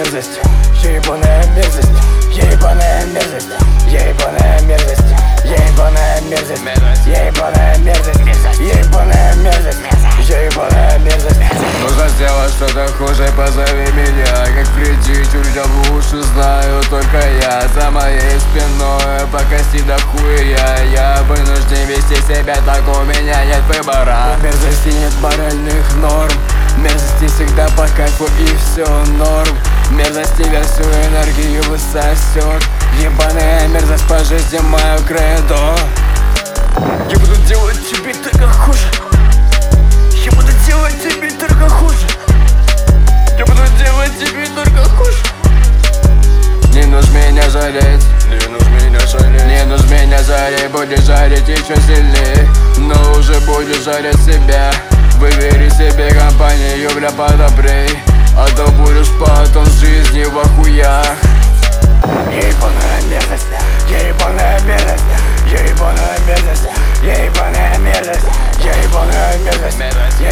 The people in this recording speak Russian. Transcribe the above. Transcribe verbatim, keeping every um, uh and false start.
мерзость, я ебаная мерзость, я ебаная мерзость, я ебаная мерзость, я ебаная мерзость, я ебаная мерзость, я ебаная мерзость, я ебаная мерзость. Нужно сделать что-то хуже, позови меня. Как прийти, чуждя лучше знаю только я. За моей спиной покости до хуя. Я вынужден вести себя так, у меня нет выбора. В мерзости нет моральных норм, мерзости всегда по кайфу и все норм. Мерзость тебя всю энергию высосет. Ебаная мерзость по жизни мою кредо. Я буду делать тебе только хуже. Я буду делать тебе только хуже. Я буду делать тебе только хуже. Не нужно меня жалеть, не нужно меня жалеть, не нужно меня жалеть. Будешь жарить еще сильнее, но уже будешь жарить себя. Выбери себе компанию, бля, подобрей, а то будешь потом с жизни в охуях. Я ебаная мерзость, я ебаная мерзость, я ебаная мерзость, я ебаная мерзость, я ебаная мерзость, я